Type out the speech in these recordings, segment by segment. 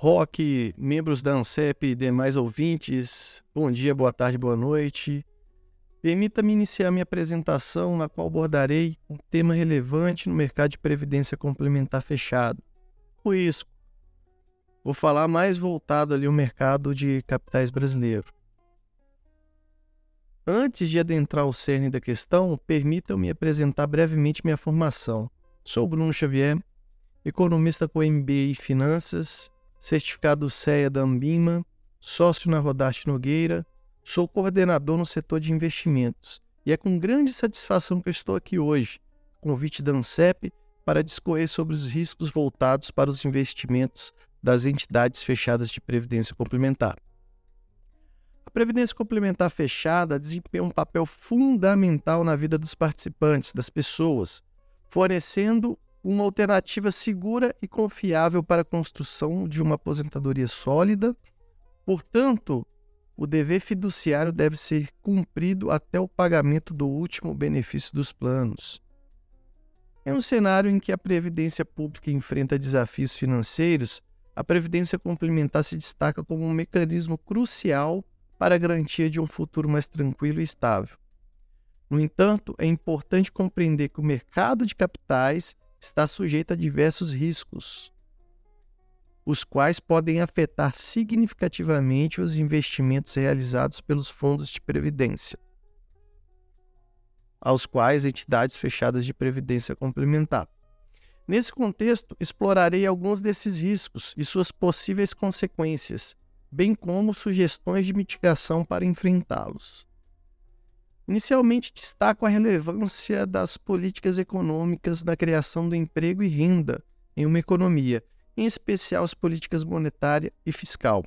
Roque, membros da ANCEP e demais ouvintes, bom dia, boa tarde, boa noite. Permita-me iniciar minha apresentação, na qual abordarei um tema relevante no mercado de previdência complementar fechado, o risco. Vou falar mais voltado ali ao mercado de capitais brasileiro. Antes de adentrar o cerne da questão, permitam-me apresentar brevemente minha formação. Sou Bruno Xavier, economista com MBA em Finanças, certificado CEA da Ambima, sócio na Rodaste Nogueira, sou coordenador no setor de investimentos e é com grande satisfação que eu estou aqui hoje, convite da ANCEP, para discorrer sobre os riscos voltados para os investimentos das entidades fechadas de previdência complementar. A previdência complementar fechada desempenha um papel fundamental na vida dos participantes, das pessoas, fornecendo uma alternativa segura e confiável para a construção de uma aposentadoria sólida. Portanto, o dever fiduciário deve ser cumprido até o pagamento do último benefício dos planos. Em um cenário em que a previdência pública enfrenta desafios financeiros, a previdência complementar se destaca como um mecanismo crucial para a garantia de um futuro mais tranquilo e estável. No entanto, é importante compreender que o mercado de capitais está sujeito a diversos riscos, os quais podem afetar significativamente os investimentos realizados pelos fundos de previdência, aos quais entidades fechadas de previdência complementar. Nesse contexto, explorarei alguns desses riscos e suas possíveis consequências, bem como sugestões de mitigação para enfrentá-los. Inicialmente, destaco a relevância das políticas econômicas na criação do emprego e renda em uma economia, em especial as políticas monetária e fiscal.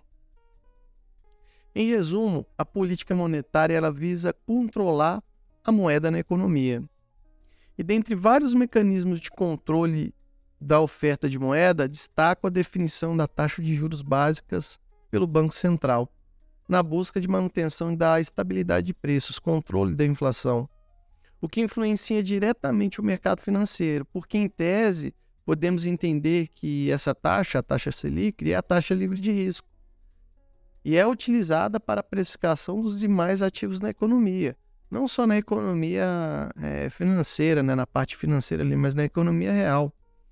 Em resumo, a política monetária ela visa controlar a moeda na economia. E dentre vários mecanismos de controle da oferta de moeda, destaco a definição da taxa de juros básicas pelo Banco Central, na busca de manutenção da estabilidade de preços, controle da inflação, o que influencia diretamente o mercado financeiro, porque, em tese, podemos entender que essa taxa, a taxa Selic, é a taxa livre de risco e é utilizada para a precificação dos demais ativos na economia, não só na economia financeira, né, na parte financeira ali, mas na economia real.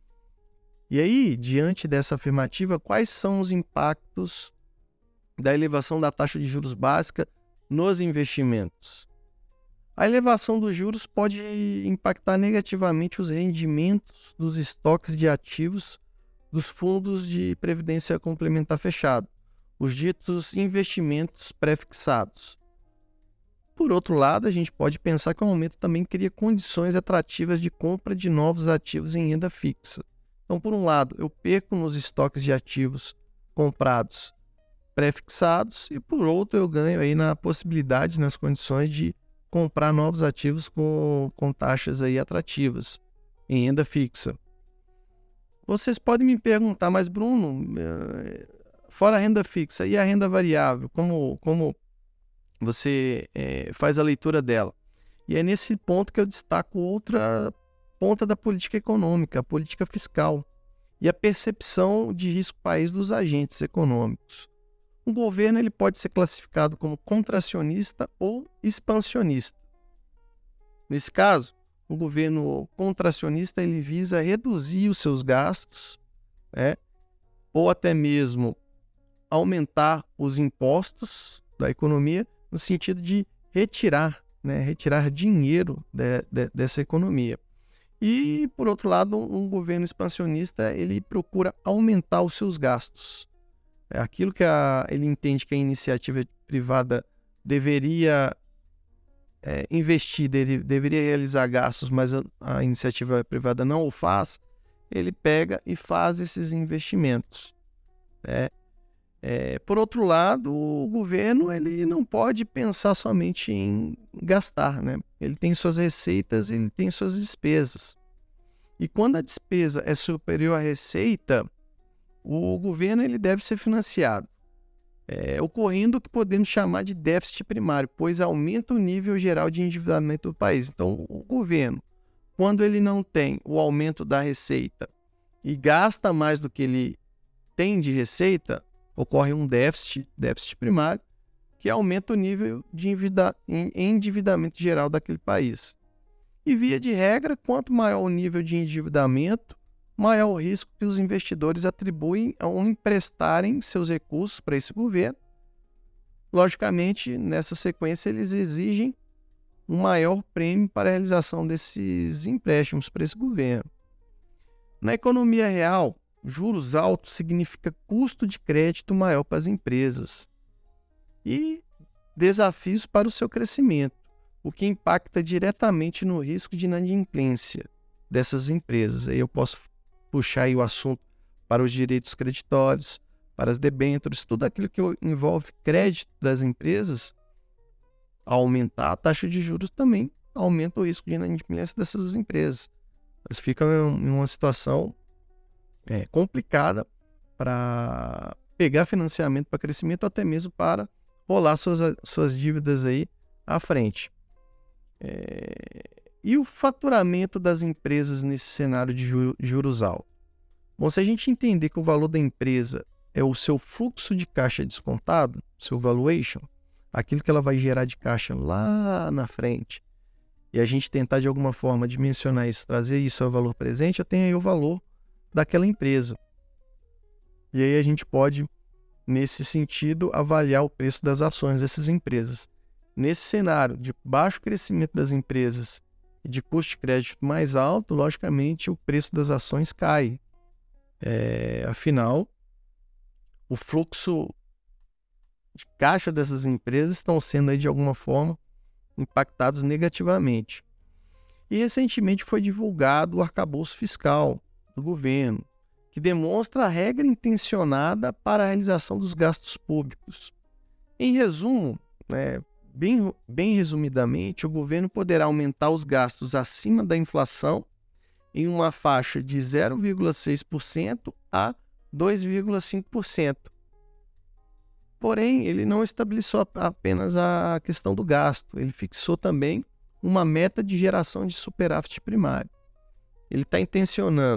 E aí, diante dessa afirmativa, quais são os impactos da elevação da taxa de juros básica nos investimentos? A elevação dos juros pode impactar negativamente os rendimentos dos estoques de ativos dos fundos de previdência complementar fechado, os ditos investimentos pré-fixados. Por outro lado, a gente pode pensar que o aumento também cria condições atrativas de compra de novos ativos em renda fixa. Então, por um lado, eu perco nos estoques de ativos comprados pré-fixados e, por outro, eu ganho aí na possibilidade, nas condições de comprar novos ativos com taxas aí atrativas em renda fixa. Vocês podem me perguntar, mas Bruno, fora a renda fixa e a renda variável, como você faz a leitura dela? E é nesse ponto que eu destaco outra ponta da política econômica, a política fiscal e a percepção de risco país dos agentes econômicos. O governo ele pode ser classificado como contracionista ou expansionista. Nesse caso, o governo contracionista ele visa reduzir os seus gastos, ou até mesmo aumentar os impostos da economia no sentido de retirar dinheiro dessa economia. E, por outro lado, um governo expansionista ele procura aumentar os seus gastos. Aquilo que ele entende que a iniciativa privada deveria investir, deveria realizar gastos, mas a iniciativa privada não o faz, ele pega e faz esses investimentos. Por outro lado, o governo ele não pode pensar somente em gastar, né? Ele tem suas receitas, ele tem suas despesas. E quando a despesa é superior à receita, o governo ele deve ser financiado, ocorrendo o que podemos chamar de déficit primário, pois aumenta o nível geral de endividamento do país. Então, o governo, quando ele não tem o aumento da receita e gasta mais do que ele tem de receita, ocorre um déficit primário, que aumenta o nível de endividamento geral daquele país. E, via de regra, quanto maior o nível de endividamento, maior o risco que os investidores atribuem ao emprestarem seus recursos para esse governo. Logicamente, nessa sequência, eles exigem um maior prêmio para a realização desses empréstimos para esse governo. Na economia real, juros altos significa custo de crédito maior para as empresas e desafios para o seu crescimento, o que impacta diretamente no risco de inadimplência dessas empresas. Aí eu posso puxar aí o assunto para os direitos creditórios, para as debêntures, tudo aquilo que envolve crédito das empresas. Aumentar a taxa de juros também aumenta o risco de inadimplência dessas empresas. Elas ficam em uma situação complicada para pegar financiamento para crescimento, até mesmo para rolar suas dívidas aí à frente. E o faturamento das empresas nesse cenário de juros altos? Bom, se a gente entender que o valor da empresa é o seu fluxo de caixa descontado, seu valuation, aquilo que ela vai gerar de caixa lá na frente, e a gente tentar de alguma forma dimensionar isso, trazer isso ao valor presente, eu tenho aí o valor daquela empresa. E aí a gente pode, nesse sentido, avaliar o preço das ações dessas empresas. Nesse cenário de baixo crescimento das empresas e de custo de crédito mais alto, logicamente o preço das ações cai. Afinal, o fluxo de caixa dessas empresas estão sendo aí, de alguma forma, impactados negativamente. E recentemente foi divulgado o arcabouço fiscal do governo, que demonstra a regra intencionada para a realização dos gastos públicos. Em resumo, bem resumidamente, o governo poderá aumentar os gastos acima da inflação em uma faixa de 0,6% a 2,5%. Porém, ele não estabeleceu apenas a questão do gasto, ele fixou também uma meta de geração de superávit primário. Ele está intencionando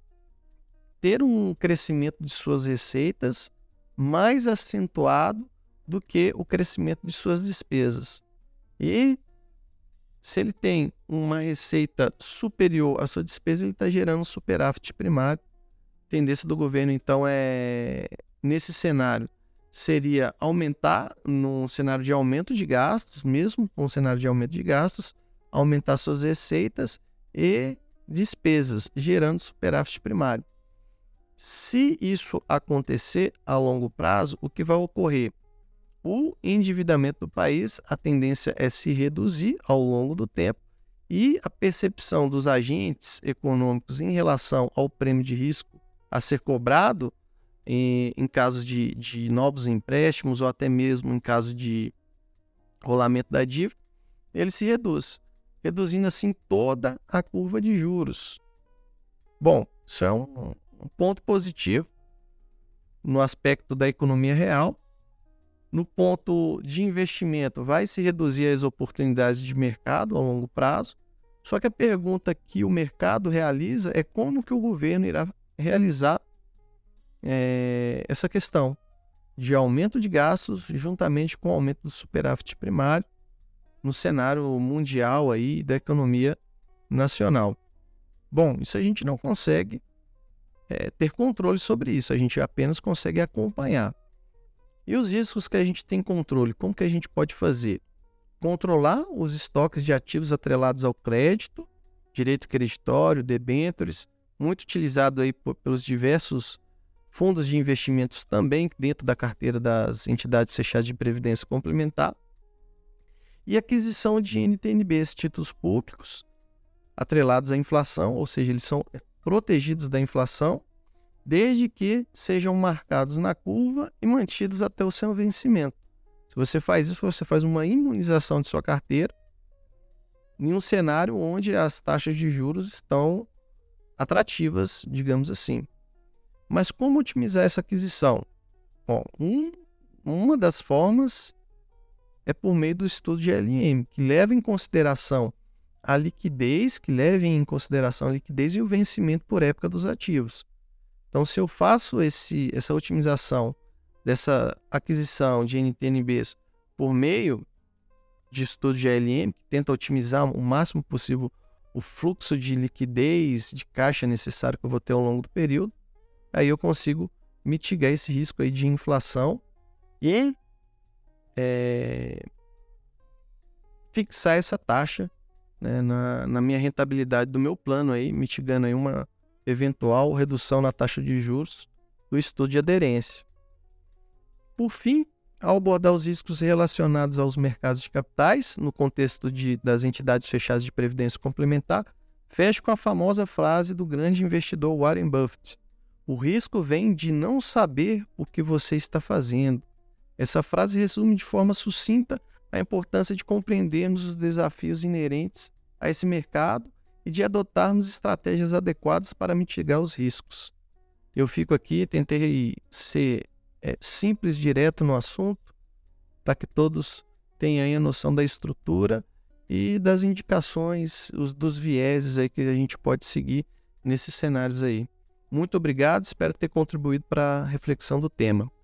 ter um crescimento de suas receitas mais acentuado do que o crescimento de suas despesas. E se ele tem uma receita superior à sua despesa, ele está gerando um superávit primário. A tendência do governo, então, nesse cenário, seria aumentar, num cenário de aumento de gastos, mesmo com um cenário de aumento de gastos, aumentar suas receitas e despesas, gerando superávit primário. Se isso acontecer a longo prazo, o que vai ocorrer? O endividamento do país, a tendência é se reduzir ao longo do tempo e a percepção dos agentes econômicos em relação ao prêmio de risco a ser cobrado em caso de novos empréstimos ou até mesmo em caso de rolamento da dívida, ele se reduz, reduzindo assim toda a curva de juros. Bom, isso é um ponto positivo no aspecto da economia real. No ponto de investimento, vai se reduzir as oportunidades de mercado a longo prazo, só que a pergunta que o mercado realiza é como que o governo irá realizar essa questão de aumento de gastos juntamente com o aumento do superávit primário no cenário mundial aí da economia nacional. Bom, isso a gente não consegue ter controle sobre isso, a gente apenas consegue acompanhar. E os riscos que a gente tem controle, como que a gente pode fazer? Controlar os estoques de ativos atrelados ao crédito, direito creditório, debêntures, muito utilizado aí pelos diversos fundos de investimentos também dentro da carteira das entidades fechadas de previdência complementar, e aquisição de NTNBs, títulos públicos, atrelados à inflação, ou seja, eles são protegidos da inflação, desde que sejam marcados na curva e mantidos até o seu vencimento. Se você faz isso, você faz uma imunização de sua carteira em um cenário onde as taxas de juros estão atrativas, digamos assim. Mas como otimizar essa aquisição? Bom, uma das formas é por meio do estudo de LM, que leva em consideração a liquidez, e o vencimento por época dos ativos. Então, se eu faço essa otimização dessa aquisição de NTNBs por meio de estudo de ALM, que tenta otimizar o máximo possível o fluxo de liquidez, de caixa necessário que eu vou ter ao longo do período, aí eu consigo mitigar esse risco aí de inflação e fixar essa taxa, né, na minha rentabilidade do meu plano, aí, mitigando aí uma eventual redução na taxa de juros do estudo de aderência. Por fim, ao abordar os riscos relacionados aos mercados de capitais, no contexto das entidades fechadas de previdência complementar, fecho com a famosa frase do grande investidor Warren Buffett: o risco vem de não saber o que você está fazendo. Essa frase resume de forma sucinta a importância de compreendermos os desafios inerentes a esse mercado e de adotarmos estratégias adequadas para mitigar os riscos. Eu fico aqui, tentei ser simples, direto no assunto, para que todos tenham aí a noção da estrutura e das indicações, dos vieses aí que a gente pode seguir nesses cenários aí. Muito obrigado, espero ter contribuído para a reflexão do tema.